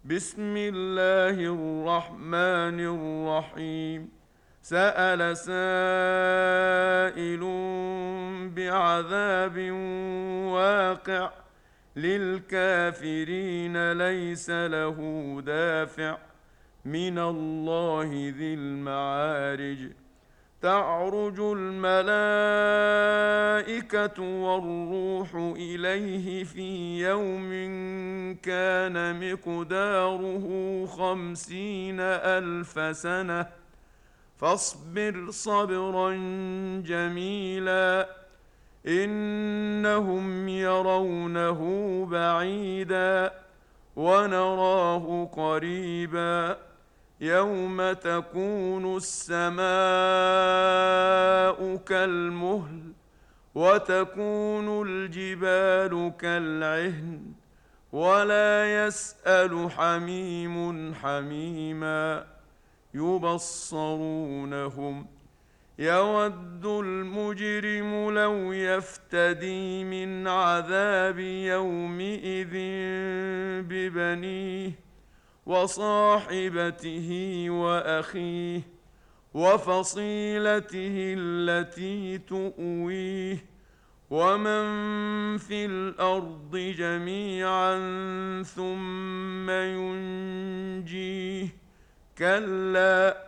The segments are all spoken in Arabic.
بسم الله الرحمن الرحيم. سأل سائل بعذاب واقع، للكافرين ليس له دافع، من الله ذي المعارج. تعرج الملائكة والروح إليه في يوم كان مقداره 50,000 سنة، فاصبر صبرا جميلا، إنهم يرونه بعيدا ونراه قريبا، يوم تكون السماء كالمهل وتكون الجبال كالعهن، ولا يسأل حميم حميما. يبصرونهم، يود المجرم لو يفتدي من عذاب يومئذ ببنيه وصاحبته وأخيه وفصيلته التي تؤويه ومن في الأرض جميعا ثم ينجيه. كلا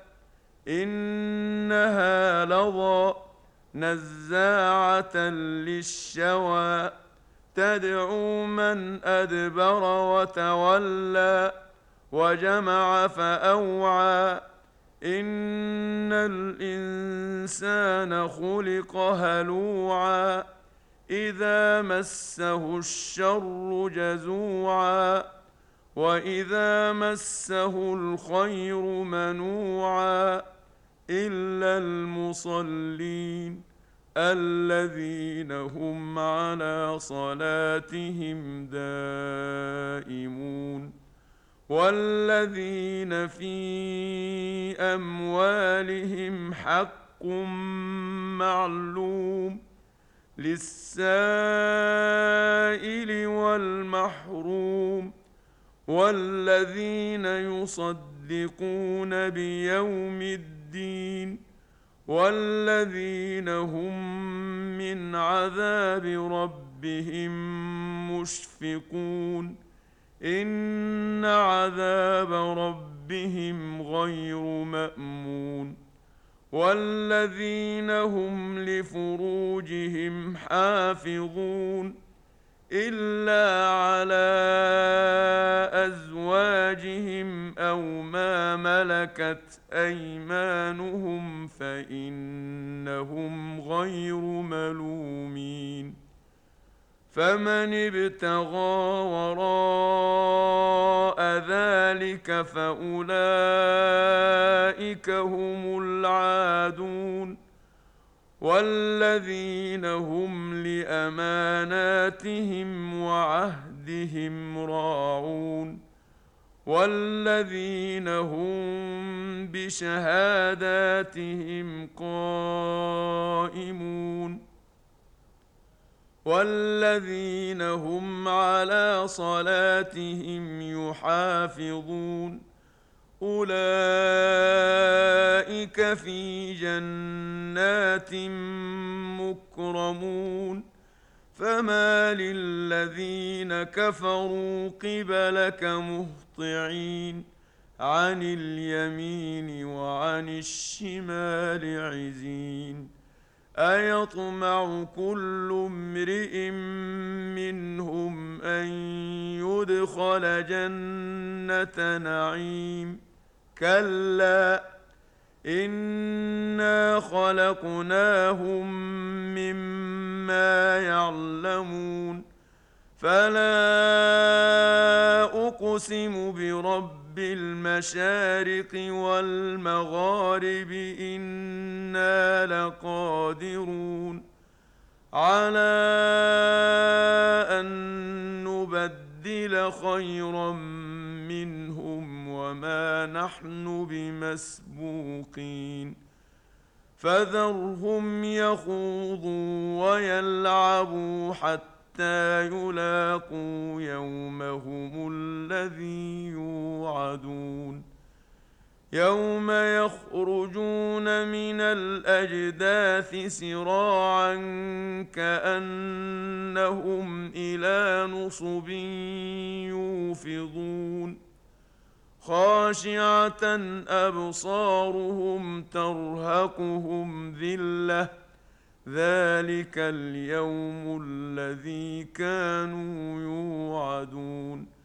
إنها لظى نزاعة للشوى، تدعو من أدبر وتولى وجمع فأوعى. إن الإنسان خلق هلوعا، إذا مسه الشر جزوعا، وإذا مسه الخير منوعا، إلا المصلين الذين هم على صلاتهم دائمون، والذين في أموالهم حق معلوم، للسائل والمحروم، والذين يصدقون بيوم الدين، والذين هم من عذاب ربهم مشفقون. إن عذاب ربهم غير مأمون. والذين هم لفروجهم حافظون، إلا على أزواجهم أو ما ملكت أيمانهم فإنهم غير ملومين. فمن ابتغى وراء ذلك فأولئك هم العادون. والذين هم لأماناتهم وعهدهم راعون، والذين هم بشهاداتهم قائمون، والذين هم على صلاتهم يحافظون. أولئك في جنات مكرمون. فما للذين كفروا قبلك مهطعين، عن اليمين وعن الشمال عزين. أيطمع كل امرئ منهم أن يدخل جنة نعيم؟ كلا إنا خلقناهم مما يعلمون. فلا أقسم برب المشارق والمغارب إنا لقادرون على أن نبدل خيرا منهم وما نحن بمسبوقين. فذرهم يخوضوا ويلعبوا حتى يلاقوا يومهم الذي يوعدون. يوعدون يوم يخرجون من الأجداث سراعا كأنهم إلى نصب يوفضون خاشعة أبصارهم ترهقهم ذلة ذلك اليوم الذي كانوا يوعدون